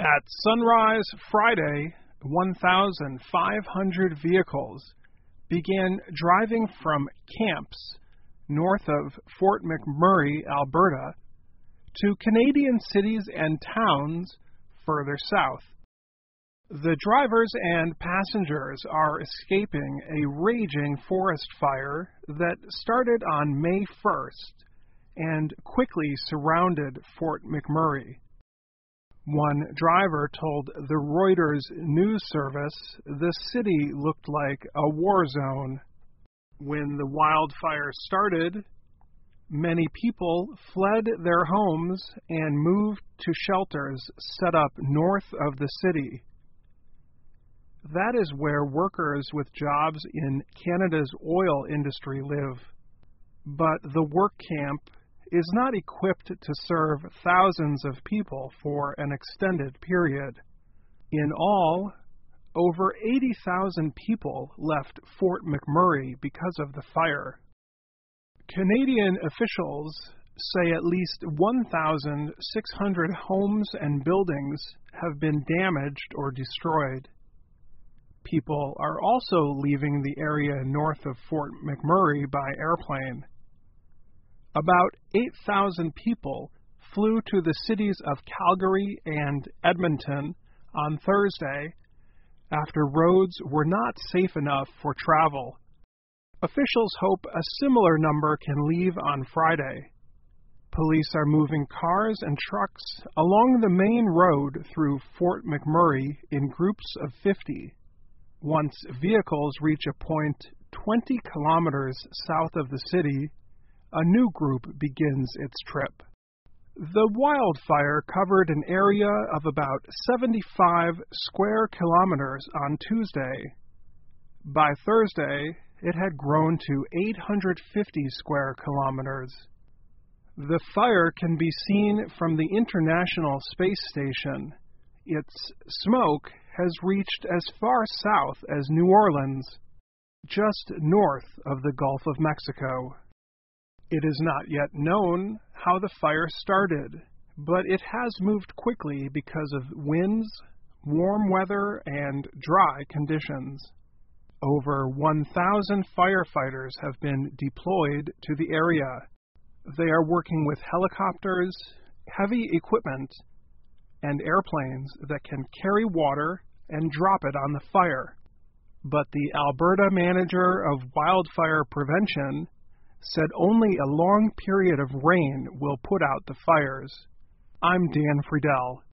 At sunrise Friday, 1,500 vehicles began driving from camps north of Fort McMurray, Alberta, to Canadian cities and towns further south. The drivers and passengers are escaping a raging forest fire that started on May 1st and quickly surrounded Fort McMurray. One driver told the Reuters news service the city looked like a war zone. When the wildfire started, many people fled their homes and moved to shelters set up north of the city. That is where workers with jobs in Canada's oil industry live. But the work camp is not equipped to serve thousands of people for an extended period. In all, over 80,000 people left Fort McMurray because of the fire. Canadian officials say at least 1,600 homes and buildings have been damaged or destroyed. People are also leaving the area north of Fort McMurray by airplane. About 8,000 people flew to the cities of Calgary and Edmonton on Thursday after roads were not safe enough for travel. Officials hope a similar number can leave on Friday. Police are moving cars and trucks along the main road through Fort McMurray in groups of 50. Once vehicles reach a point 20 kilometers south of the city, a new group begins its trip. The wildfire covered an area of about 75 square kilometers on Tuesday. By Thursday, it had grown to 850 square kilometers. The fire can be seen from the International Space Station. Its smoke has reached as far south as New Orleans, just north of the Gulf of Mexico. It is not yet known how the fire started, but it has moved quickly because of winds, warm weather, and dry conditions. Over 1,000 firefighters have been deployed to the area. They are working with helicopters, heavy equipment, and airplanes that can carry water and drop it on the fire. But the Alberta Manager of Wildfire Prevention said only a long period of rain will put out the fires. I'm Dan Friedel.